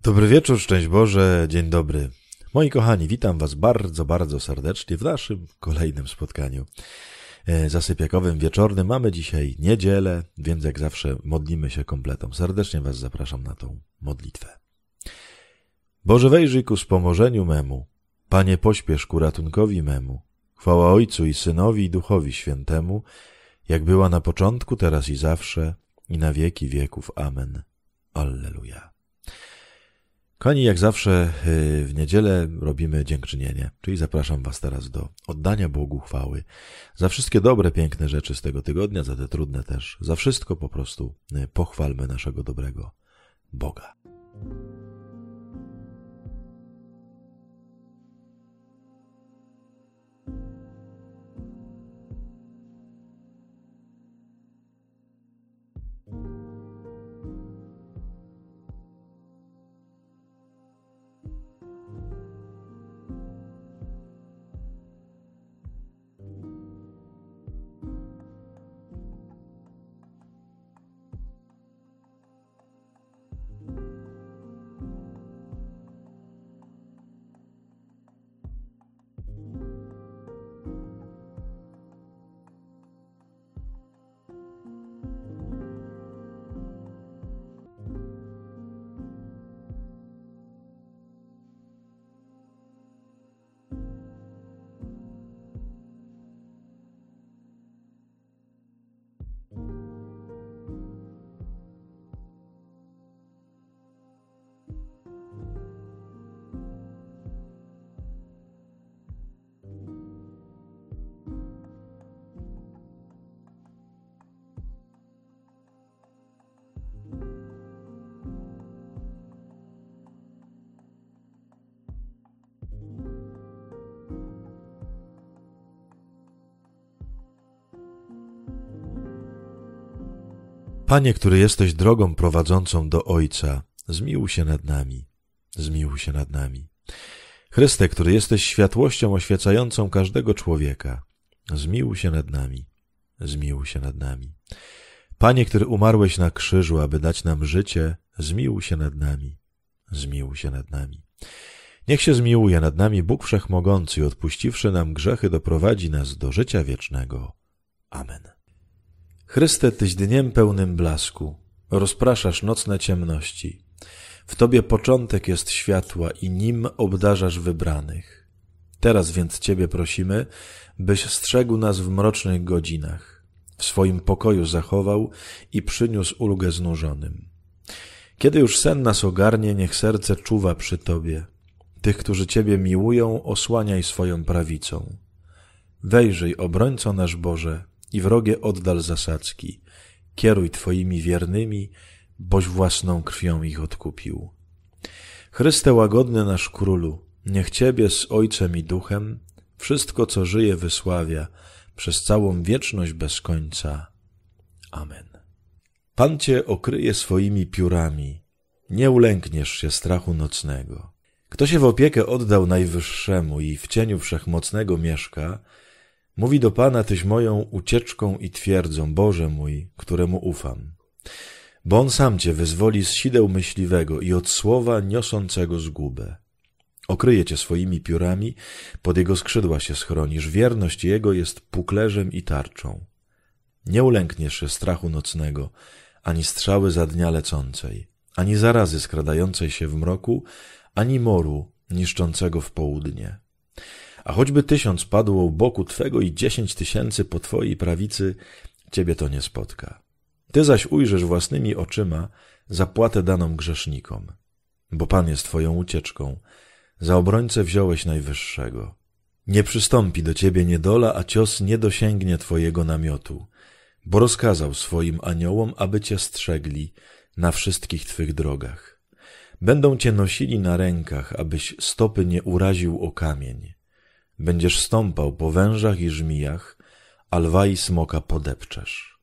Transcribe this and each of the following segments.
Dobry wieczór, szczęść Boże, dzień dobry. Moi kochani, witam was bardzo, bardzo serdecznie w naszym kolejnym spotkaniu zasypiakowym, wieczornym. Mamy dzisiaj niedzielę, więc jak zawsze modlimy się kompletą. Serdecznie was zapraszam na tą modlitwę. Boże, wejrzyj ku wspomożeniu memu. Panie, pośpiesz ku ratunkowi memu. Chwała Ojcu i Synowi i Duchowi Świętemu, jak była na początku, teraz i zawsze, i na wieki wieków. Amen. Alleluja. Kochani, jak zawsze w niedzielę robimy dziękczynienie, czyli zapraszam was teraz do oddania Bogu chwały za wszystkie dobre, piękne rzeczy z tego tygodnia, za te trudne też, za wszystko po prostu pochwalmy naszego dobrego Boga. Panie, który jesteś drogą prowadzącą do Ojca, zmiłuj się nad nami, zmiłuj się nad nami. Chryste, który jesteś światłością oświecającą każdego człowieka, zmiłuj się nad nami, zmiłuj się nad nami. Panie, który umarłeś na krzyżu, aby dać nam życie, zmiłuj się nad nami, zmiłuj się nad nami. Niech się zmiłuje nad nami Bóg Wszechmogący i odpuściwszy nam grzechy, doprowadzi nas do życia wiecznego. Amen. Chryste, Tyś dniem pełnym blasku, rozpraszasz nocne ciemności. W Tobie początek jest światła i nim obdarzasz wybranych. Teraz więc Ciebie prosimy, byś strzegł nas w mrocznych godzinach, w swoim pokoju zachował i przyniósł ulgę znużonym. Kiedy już sen nas ogarnie, niech serce czuwa przy Tobie. Tych, którzy Ciebie miłują, osłaniaj swoją prawicą. Wejrzyj, obrońco nasz Boże, i wrogie oddal zasadzki. Kieruj Twoimi wiernymi, boś własną krwią ich odkupił. Chryste łagodny nasz Królu, niech Ciebie z Ojcem i Duchem wszystko, co żyje, wysławia przez całą wieczność bez końca. Amen. Pan Cię okryje swoimi piórami, nie ulękniesz się strachu nocnego. Kto się w opiekę oddał Najwyższemu i w cieniu Wszechmocnego mieszka, mówi do Pana, Tyś moją ucieczką i twierdzą, Boże mój, któremu ufam. Bo On sam Cię wyzwoli z sideł myśliwego i od słowa niosącego zgubę. Okryje Cię swoimi piórami, pod Jego skrzydła się schronisz, wierność Jego jest puklerzem i tarczą. Nie ulękniesz się strachu nocnego, ani strzały za dnia lecącej, ani zarazy skradającej się w mroku, ani moru niszczącego w południe. A choćby 1000 padło u boku Twego i 10 000 po Twojej prawicy, Ciebie to nie spotka. Ty zaś ujrzysz własnymi oczyma zapłatę daną grzesznikom. Bo Pan jest Twoją ucieczką, za obrońcę wziąłeś Najwyższego. Nie przystąpi do Ciebie niedola, a cios nie dosięgnie Twojego namiotu, bo rozkazał swoim aniołom, aby Cię strzegli na wszystkich Twych drogach. Będą Cię nosili na rękach, abyś stopy nie uraził o kamień. Będziesz stąpał po wężach i żmijach, a lwa i smoka podepczesz.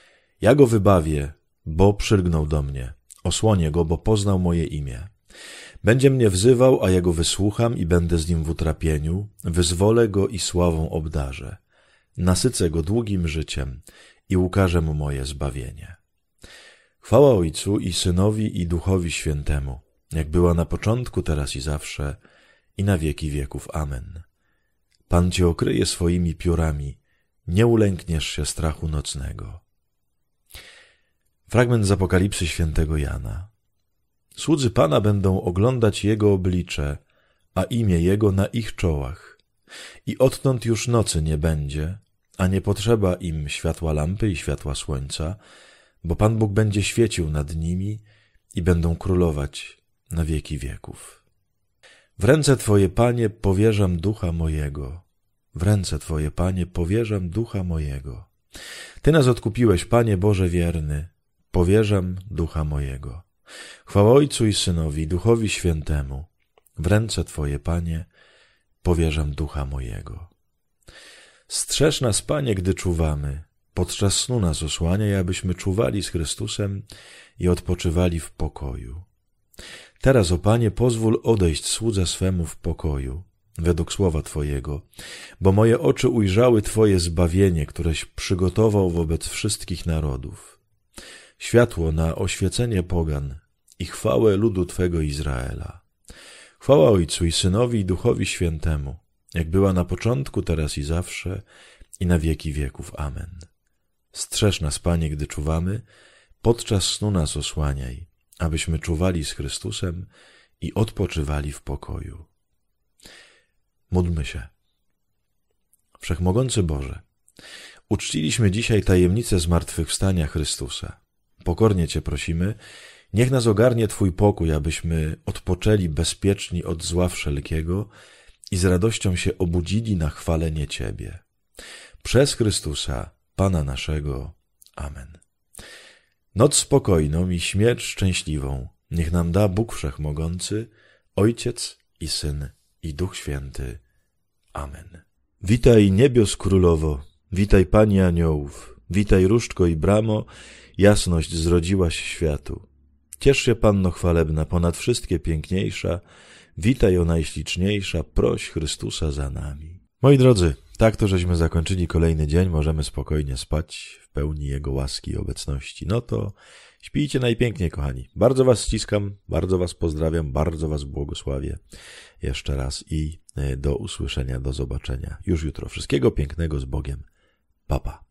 Ja go wybawię, bo przylgnął do mnie. Osłonię go, bo poznał moje imię. Będzie mnie wzywał, a ja go wysłucham i będę z nim w utrapieniu. Wyzwolę go i sławą obdarzę. Nasycę go długim życiem i ukażę mu moje zbawienie. Chwała Ojcu i Synowi i Duchowi Świętemu, jak była na początku, teraz i zawsze, i na wieki wieków. Amen. Pan cię okryje swoimi piórami, nie ulękniesz się strachu nocnego. Fragment z Apokalipsy świętego Jana. Słudzy Pana będą oglądać Jego oblicze, a imię Jego na ich czołach. I odtąd już nocy nie będzie, a nie potrzeba im światła lampy i światła słońca, bo Pan Bóg będzie świecił nad nimi i będą królować na wieki wieków. W ręce Twoje, Panie, powierzam ducha mojego. W ręce Twoje, Panie, powierzam ducha mojego. Ty nas odkupiłeś, Panie Boże wierny, powierzam ducha mojego. Chwała Ojcu i Synowi, i Duchowi Świętemu. W ręce Twoje, Panie, powierzam ducha mojego. Strzeż nas, Panie, gdy czuwamy. Podczas snu nas osłaniaj, abyśmy czuwali z Chrystusem i odpoczywali w pokoju. Teraz, o Panie, pozwól odejść słudze swemu w pokoju, według słowa Twojego, bo moje oczy ujrzały Twoje zbawienie, któreś przygotował wobec wszystkich narodów. Światło na oświecenie pogan i chwałę ludu Twego Izraela. Chwała Ojcu i Synowi i Duchowi Świętemu, jak była na początku, teraz i zawsze, i na wieki wieków. Amen. Strzeż nas, Panie, gdy czuwamy, podczas snu nas osłaniaj, abyśmy czuwali z Chrystusem i odpoczywali w pokoju. Módlmy się. Wszechmogący Boże, uczciliśmy dzisiaj tajemnicę zmartwychwstania Chrystusa. Pokornie Cię prosimy, niech nas ogarnie Twój pokój, abyśmy odpoczęli bezpieczni od zła wszelkiego i z radością się obudzili na chwalenie Ciebie. Przez Chrystusa, Pana naszego. Amen. Noc spokojną i śmierć szczęśliwą niech nam da Bóg Wszechmogący, Ojciec i Syn i Duch Święty. Amen. Witaj niebios królowo, witaj Pani aniołów, witaj różdżko i bramo, jasność zrodziłaś światu. Ciesz się, Panno chwalebna, ponad wszystkie piękniejsza, witaj o najśliczniejsza, proś Chrystusa za nami. Moi drodzy, tak to żeśmy zakończyli kolejny dzień, możemy spokojnie spać w pełni Jego łaski i obecności. No to śpijcie najpiękniej, kochani. Bardzo was ściskam, bardzo was pozdrawiam, bardzo was błogosławię jeszcze raz i do usłyszenia, do zobaczenia już jutro. Wszystkiego pięknego z Bogiem. Pa, pa.